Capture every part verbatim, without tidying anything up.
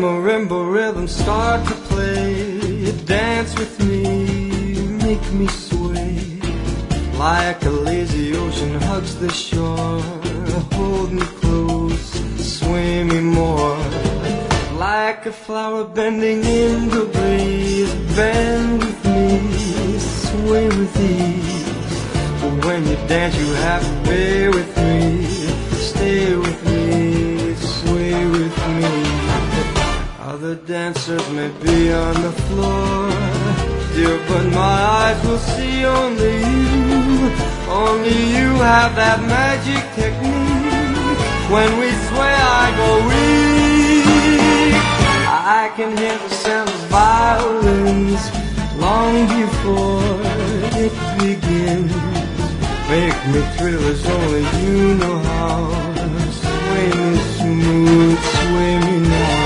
marimba rhythms start to play, dance with me, make me sway. Like a lazy ocean hugs the shore, hold me close, sway me more. Like a flower bending in the breeze, bend with me, sway with ease. But when you dance you have to bear with me, stay with me, sway with me. Other dancers may be on the floor, dear, but my eyes will see only you. Only you have that magic technique. When we sway I go weak. I can hear the sound of violins long before it begins. Make me thrill as only you know how. Sway me smooth, sway me now.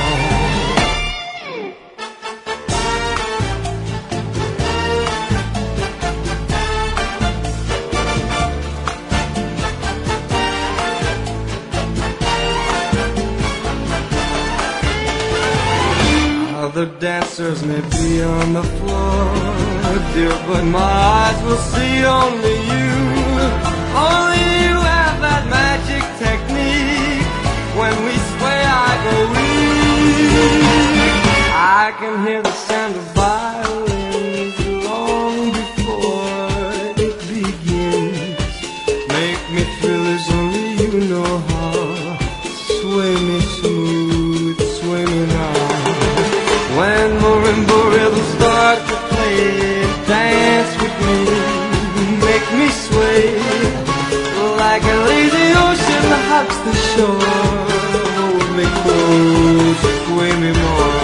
Other dancers may be on the floor, dear, but my eyes will see only you. Only you have that magic technique. When we sway I go weak. I can hear the sound of violins long before it begins. Make me thrill as only you know how. Sway me smooth, sway me now. When marimba rhythms start to play, dance with me, make me sway. Like a lazy ocean that hugs the shore, hold me close, sway me more.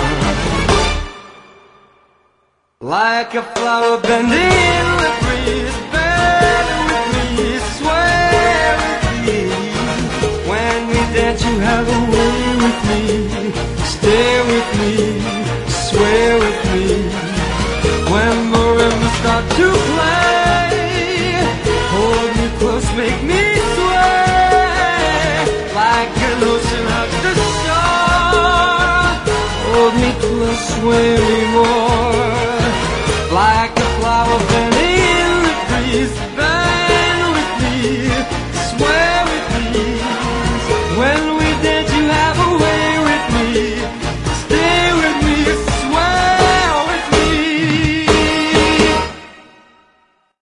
Like a flower bending in the breeze, bend with me, sway with me. When we dance you have a way with me, stay with me, sway with me. When marimbas start to play, hold me close, make me sway. Like an ocean hugs the shore, hold me close, sway me more.